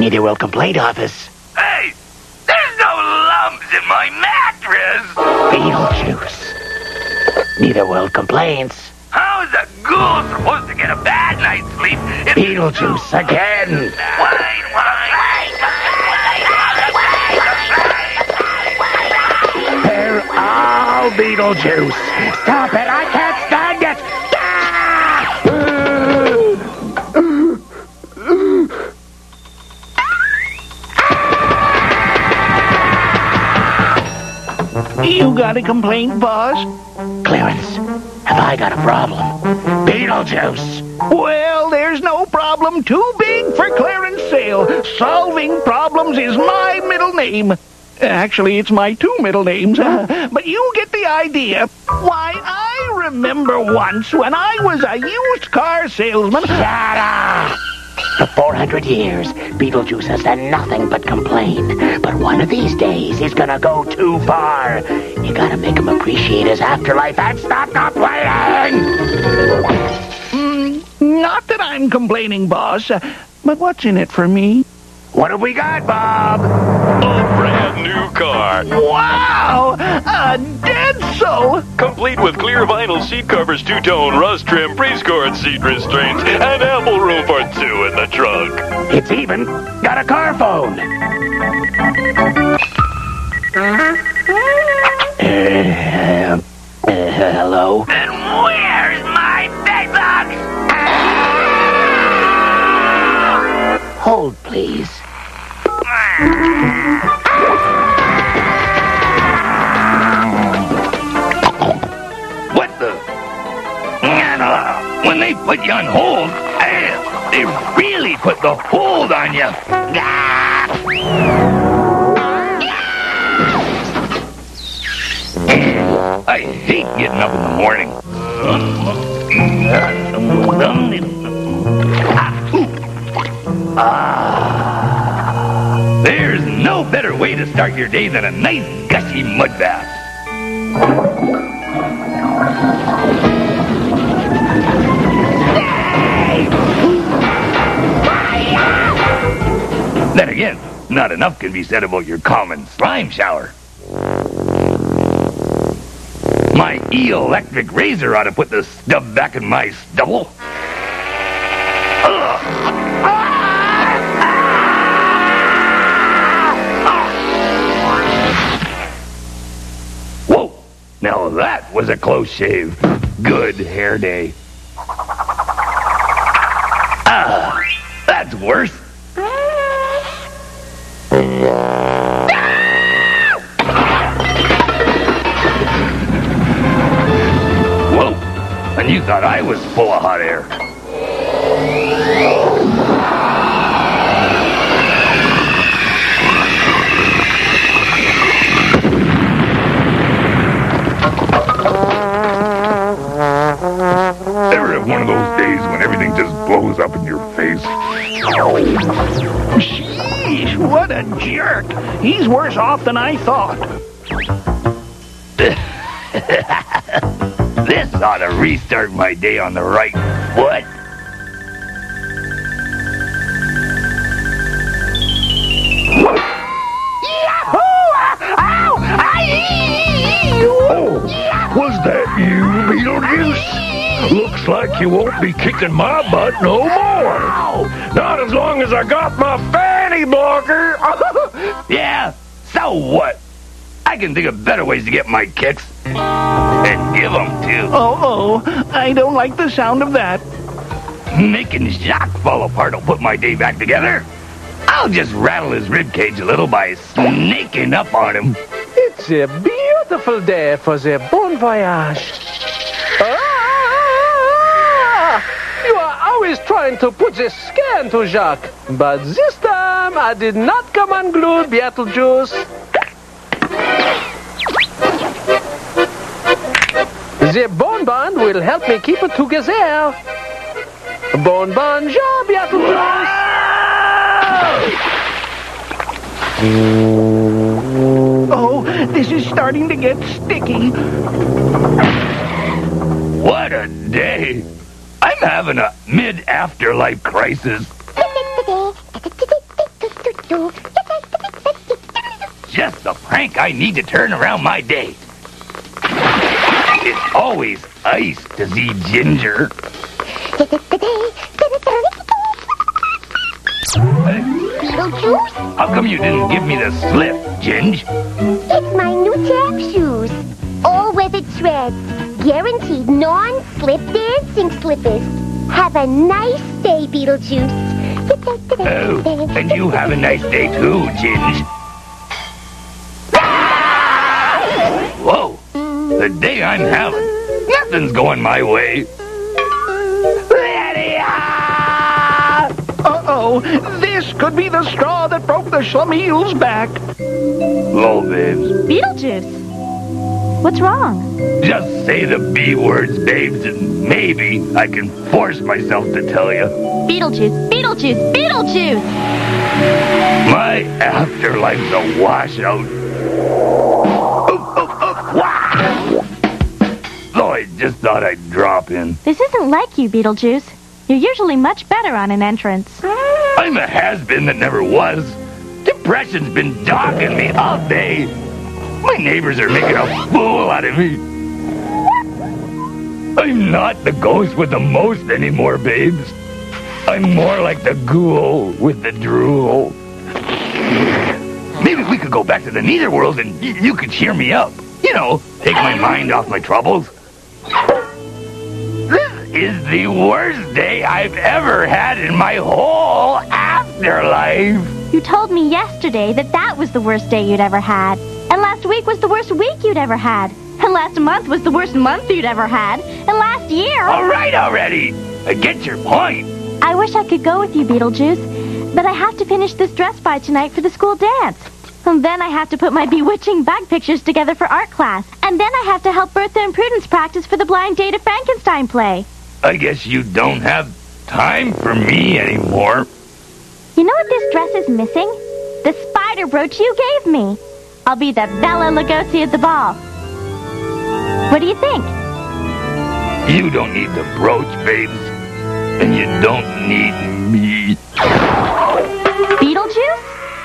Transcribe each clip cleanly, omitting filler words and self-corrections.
Meteorol Complaint Office. Hey, there's no lumps in my mattress. Beetlejuice. Meteorol Complaints. How's a ghoul supposed to get a bad night's sleep if... Beetlejuice again. They're all Beetlejuice. Stop it, I can't stand it. You got a complaint, boss? Clarence, have I got a problem? Beetlejuice. Well, there's no problem too big for Clarence Sale. Solving problems is my middle name. Actually, it's my two middle names. But you get the idea. Why, I remember once when I was a used car salesman... Shut up! For 400 years, Beetlejuice has done nothing but complain. But one of these days, he's gonna go too far. You gotta make him appreciate his afterlife and stop complaining! Not that I'm complaining, boss. But what's in it for me? What have we got, Bob? A brand new car. Wow! A Denso! Complete with clear vinyl seat covers, two-tone, rust trim, pre-scored seat restraints, and ample room for two in the trunk. It's even got a car phone. Hello? And where's my bed box? Hold, please. What the? When they put you on hold, they really put the hold on you. I hate getting up in the morning. There's no better way to start your day than a nice gushy mud bath. Then again, not enough can be said about your common slime shower. My electric razor ought to put the stub back in my stubble. Whoa, now that was a close shave. Good hair day. That's worse. Whoa, and you thought I was full of hot air. Ever have one of those days when everything just blows up in your face? Sheesh, what a jerk. He's worse off than I thought. This ought to restart my day on the right foot. Oh, was that you, Beetlejuice? Looks like you won't be kicking my butt no more. Not as long as I got my fanny blocker. Yeah, so what? I can think of better ways to get my kicks. And give them, too. Oh, I don't like the sound of that. Making Jacques fall apart will put my day back together. I'll just rattle his ribcage a little by snaking up on him. It's a beautiful day for the bon voyage. You are always trying to put the scare into Jacques. But this time, I did not come unglued, Beetlejuice. The bonbon will help me keep it together. Bonbon, ja, Beetlejuice. Oh, this is starting to get sticky. What a day. I'm having a mid-afterlife crisis. just the prank I need to turn around my day. It's always ice to see Ginger. Beetlejuice? How come you didn't give me the slip, Ginge? It's my new tap shoes. All weathered treads. Guaranteed non-slip dancing slippers. Have a nice day, Beetlejuice. Oh, and you have a nice day too, Ginge. Whoa, the day I'm having. Nothing's going my way. Uh-oh, this could be the straw that broke the Schlemiel's back. Lol, babes. Beetlejuice, what's wrong? Just say the B words, babes, and maybe I can force myself to tell you. Beetlejuice, Beetlejuice, Beetlejuice! My afterlife's a washout. Wow! Oh, I just thought I'd drop in. This isn't like you, Beetlejuice. You're usually much better on an entrance. I'm a has-been that never was. Depression's been dogging me all day. My neighbors are making a fool out of me. I'm not the ghost with the most anymore, babes. I'm more like the ghoul with the drool. Maybe we could go back to the Netherworld and you could cheer me up. You know, take my mind off my troubles. This is the worst day I've ever had in my whole afterlife. You told me yesterday that that was the worst day you'd ever had. And last week was the worst week you'd ever had. And last month was the worst month you'd ever had. And last year... All right already. I get your point. I wish I could go with you, Beetlejuice, but I have to finish this dress by tonight for the school dance. And then I have to put my bewitching bug pictures together for art class. And then I have to help Bertha and Prudence practice for the Blind Date of Frankenstein play. I guess you don't have time for me anymore. You know what this dress is missing? The spider brooch you gave me. I'll be the Bella Lugosi at the ball. What do you think? You don't need the brooch, babes. And you don't need me. Beetlejuice?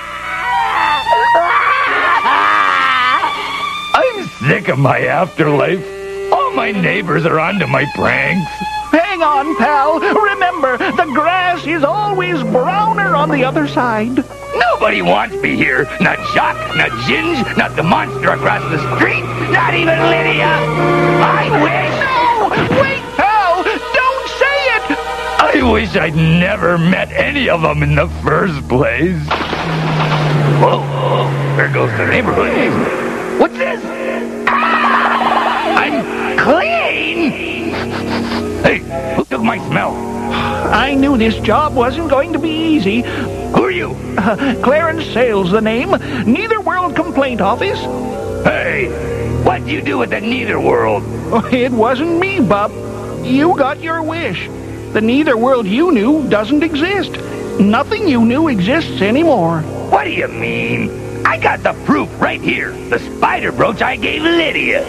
I'm sick of my afterlife. All my neighbors are onto my pranks. Hang on, pal. Remember, the grass is always browner on the other side. Nobody wants me here. Not Jacques, not Ginge, not the monster across the street, not even Lydia. I wish... No! Wait, pal! Don't say it! I wish I'd never met any of them in the first place. Whoa, there goes the neighborhood. What's this? I'm clean! Hey, who took my smell? I knew this job wasn't going to be easy. Who are you? Clarence Sale's the name. Netherworld Complaint Office. Hey, what'd you do with the Netherworld? It wasn't me, Bub. You got your wish. The Netherworld you knew doesn't exist. Nothing you knew exists anymore. What do you mean? I got the proof right here. The spider brooch I gave Lydia.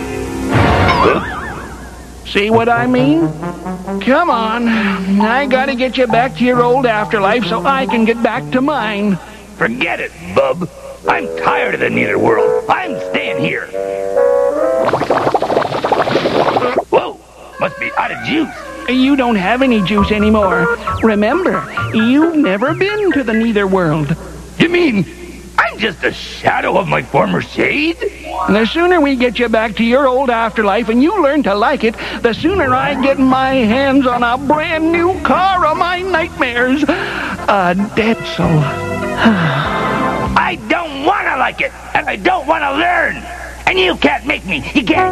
See what I mean? Come on. I gotta get you back to your old afterlife so I can get back to mine. Forget it, bub. I'm tired of the Netherworld. I'm staying here. Whoa, must be out of juice. You don't have any juice anymore. Remember, you've never been to the Netherworld. You mean I'm just a shadow of my former shade? The sooner we get you back to your old afterlife and you learn to like it, the sooner I get my hands on a brand new car of my nightmares. A Detzel. I don't want to like it, and I don't want to learn. And you can't make me. You can't.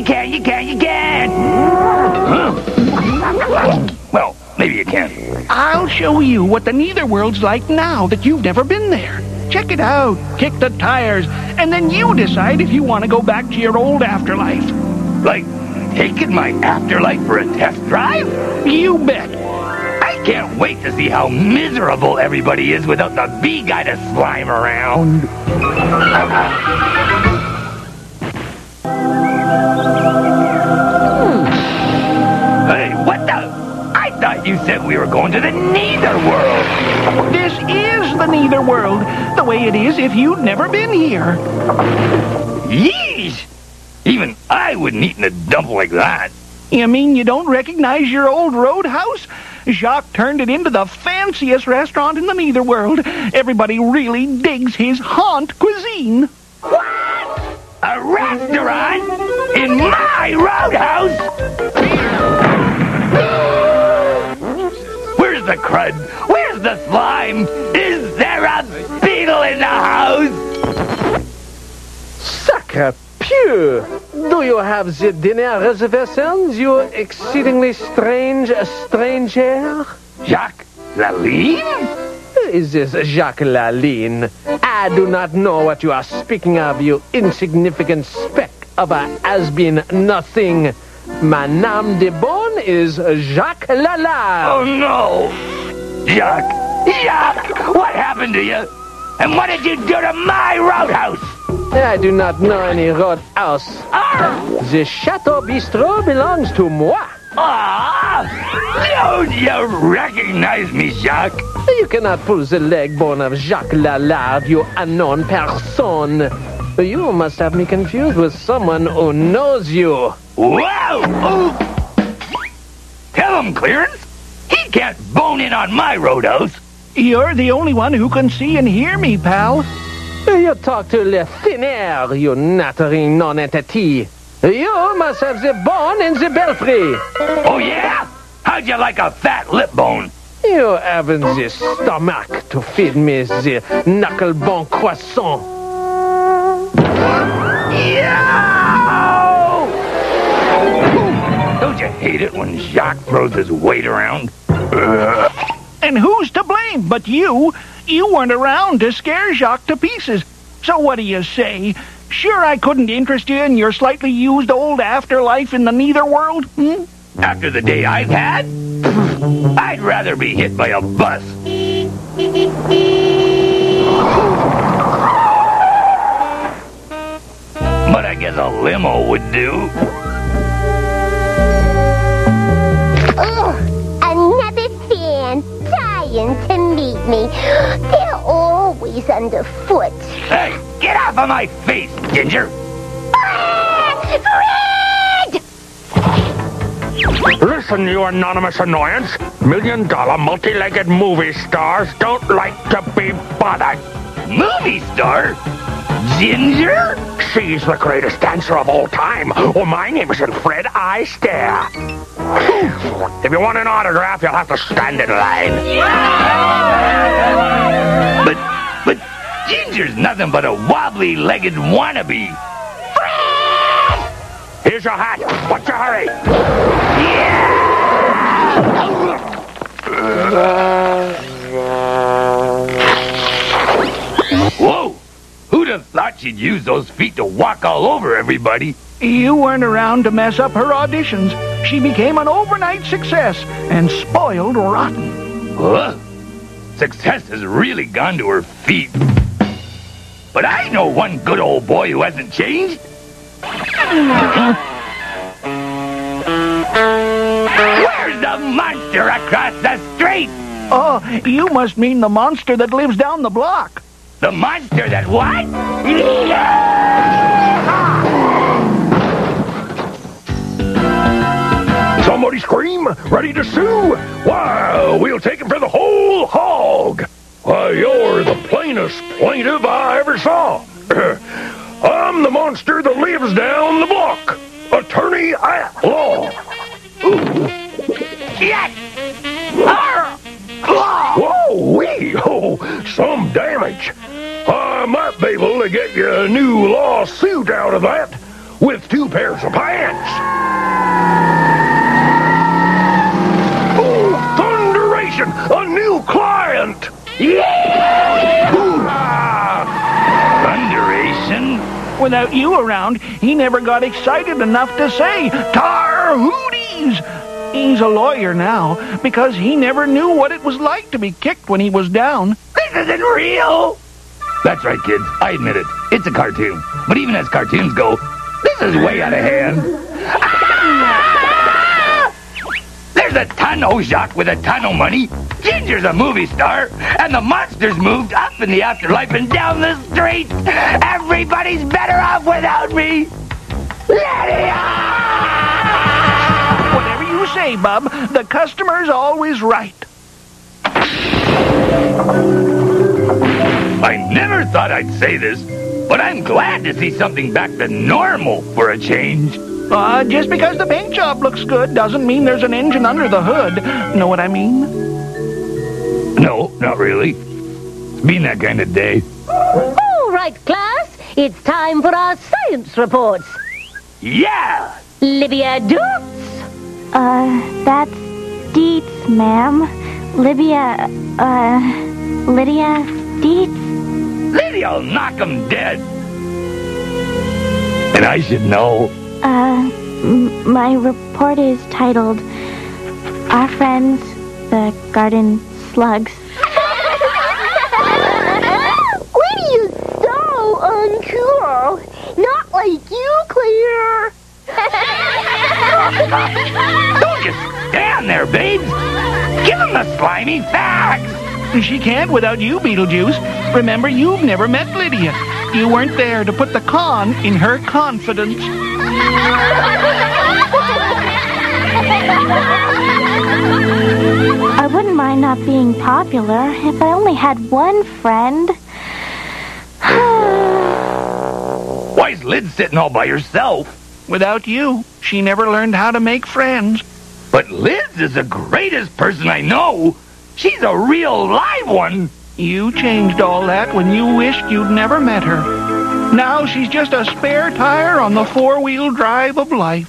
Well, maybe you can. I'll show you what the Netherworld's like now that you've never been there. Check it out, kick the tires, and then you decide if you want to go back to your old afterlife. Like taking my afterlife for a test drive? You bet. I can't wait to see how miserable everybody is without the bee guy to slime around. Hey, what the? I thought you said we were going to the Netherworld. This is the neither world, the way it is if you'd never been here. Yeesh! Even I wouldn't eat in a dump like that. You mean you don't recognize your old roadhouse? Jacques turned it into the fanciest restaurant in the neither world. Everybody really digs his haunt cuisine. What? A restaurant? In my roadhouse? Where's the crud? Where's the slime? Is there a beetle in the house? Sacre Dieu! Do you have the dinner reservations, you exceedingly strange stranger? Jacques Laline? Is this Jacques Laline? I do not know what you are speaking of, you insignificant speck of a has-been nothing. My nom de bon is Jacques Lalard. Oh, no! Jacques! Jacques! What happened to you? And what did you do to my roadhouse? I do not know any roadhouse. The Chateau Bistro belongs to moi. Ah! Don't you recognize me, Jacques? You cannot pull the leg bone of Jacques Lalard, you unknown person. You must have me confused with someone who knows you. Wow! Oh. Tell him, Clarence. He can't bone in on my roadhouse. You're the only one who can see and hear me, pal. You talk to le thin air, you nattering non-entity. You must have the bone in the belfry. Oh, yeah? How'd you like a fat lip bone? You haven't the stomach to feed me the knuckle-bone croissant. Yow! Don't you hate it when Jacques throws his weight around? And who's to blame but you? You weren't around to scare Jacques to pieces. So what do you say? Sure I couldn't interest you in your slightly used old afterlife in the neither world? After the day I've had, I'd rather be hit by a bus. But I guess a limo would do. Ugh, another fan trying to meet me. They're always underfoot. Hey, get off of my face, Ginger! Fred! Listen, you anonymous annoyance. $1 million multi-legged movie stars don't like to be bothered. Movie star? Ginger? She's the greatest dancer of all time. Oh, my name isn't Fred Astaire. If you want an autograph, you'll have to stand in line. But Ginger's nothing but a wobbly-legged wannabe. Here's your hat. What's your hurry? Whoa! Who'd have thought she'd use those feet to walk all over everybody? You weren't around to mess up her auditions. She became an overnight success and spoiled rotten. Huh? Success has really gone to her feet. But I know one good old boy who hasn't changed. Where's the monster across the street? Oh, you must mean the monster that lives down the block. The monster that what? Somebody scream, ready to sue? Why, we'll take him for the whole hog. Why, you're the plainest plaintiff I ever saw. I'm the monster that lives down the block. Attorney at law. Yes! Whoa-wee! Oh, some damage. I might be able to get you a new lawsuit out of that with 2 pairs of pants. Oh, thunderation! A new client! Thunderation? Without you around, he never got excited enough to say, "Tar Hooties!" He's a lawyer now, because he never knew what it was like to be kicked when he was down. This isn't real! That's right, kids. I admit it. It's a cartoon. But even as cartoons go, this is way out of hand. Ah! There's There's a ton of Jacques with a ton of money. Ginger's a movie star. And the monsters moved up in the afterlife and down the street. Everybody's better off without me. Lydia! Whatever you say, Bub, the customer's always right. I never thought I'd say this, but I'm glad to see something back to normal for a change. Just because the paint job looks good doesn't mean there's an engine under the hood. Know what I mean? No, not really. It's been that kind of day. All right, class. It's time for our science reports. Yeah! Livia Dukes. That's Dietz, ma'am. Lydia Dietz. Lydia'll knock 'em dead. And I should know. My report is titled, Our Friends, the Garden Slugs. Lydia's so uncool. Not like you, Claire. Don't just stand there, babes. Give 'em the slimy facts. She can't without you, Beetlejuice. Remember, you've never met Lydia. You weren't there to put the con in her confidence. I wouldn't mind not being popular if I only had one friend. Why's Lid sitting all by herself? Without you, she never learned how to make friends. But Liz is the greatest person I know. She's a real live one. You changed all that when you wished you'd never met her. Now she's just a spare tire on the four-wheel drive of life.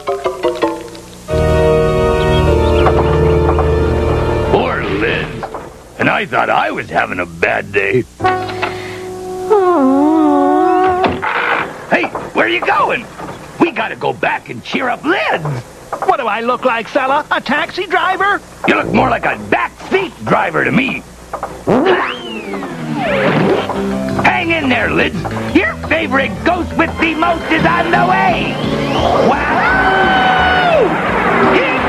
Poor Liz. And I thought I was having a bad day. Hey, where are you going? We gotta go back and cheer up Liz. What do I look like, fella? A taxi driver? You look more like a backseat driver to me. Hang in there, Liz. Your favorite ghost with the most is on the way. Wow! Hit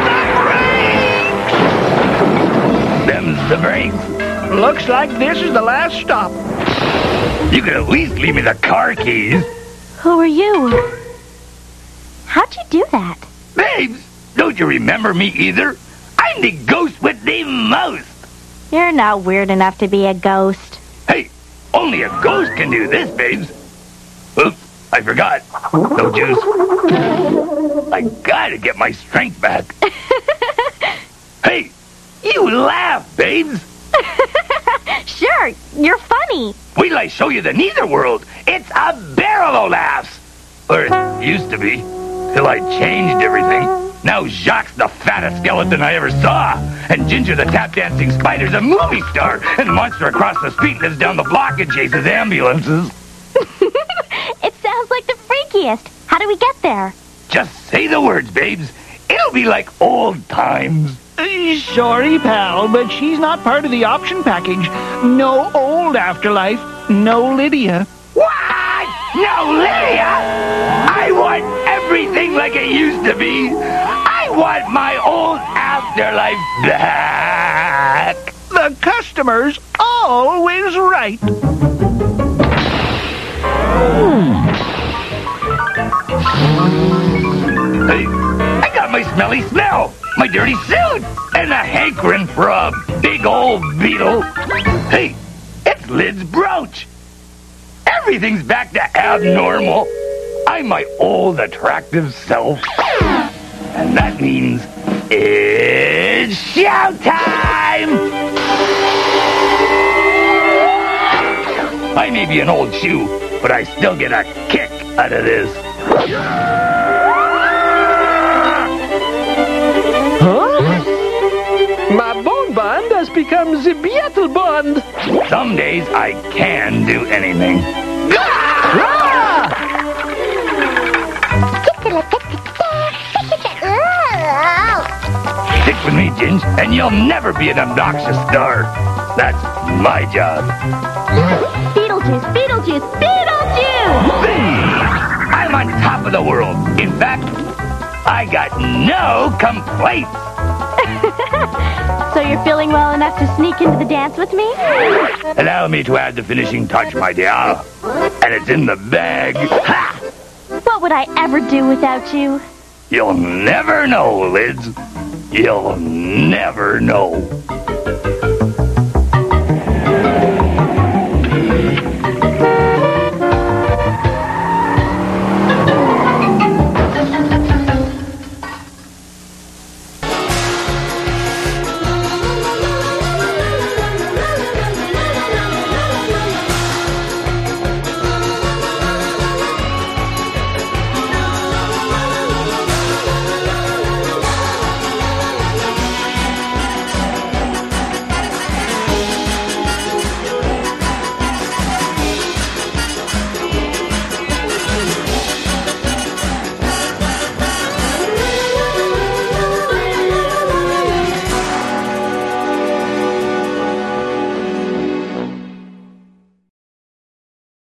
the brakes! Them's the brakes. Looks like this is the last stop. You could at least leave me the car keys. Who are you? How'd you do that? Babes, don't you remember me either? I'm the ghost with the most. You're not weird enough to be a ghost. Hey, only a ghost can do this, babes. Oops, I forgot. No juice. I gotta get my strength back. Hey, you laugh, babes. Sure, you're funny. Wait till I show you the neither world. It's a barrel of laughs. Or it used to be. Till I changed everything. Now Jacques the fattest skeleton I ever saw. And Ginger the tap-dancing spider's a movie star. And the monster across the street lives down the block and chases ambulances. It sounds like the freakiest. How do we get there? Just say the words, babes. It'll be like old times. Sorry, pal, but she's not part of the option package. No old afterlife, no Lydia. What? No, Lydia? I want everything like it used to be. I want my old afterlife back. The customer's always right. Hey, I got my smelly smell, my dirty suit, and a hankering for a big old beetle. Hey, it's Lid's brooch. Everything's back to abnormal. I'm my old attractive self. And that means it's showtime! I may be an old shoe, but I still get a kick out of this. Huh? My bone bond has become the beetle bond. Some days I can do anything. Stick with me, Ginge, and you'll never be an obnoxious star. That's my job. Beetlejuice, Beetlejuice, Beetlejuice! I'm on top of the world. In fact, I got no complaints. So you're feeling well enough to sneak into the dance with me? Allow me to add the finishing touch, my dear. And it's in the bag. Ha! What would I ever do without you? You'll never know, Lids. You'll never know.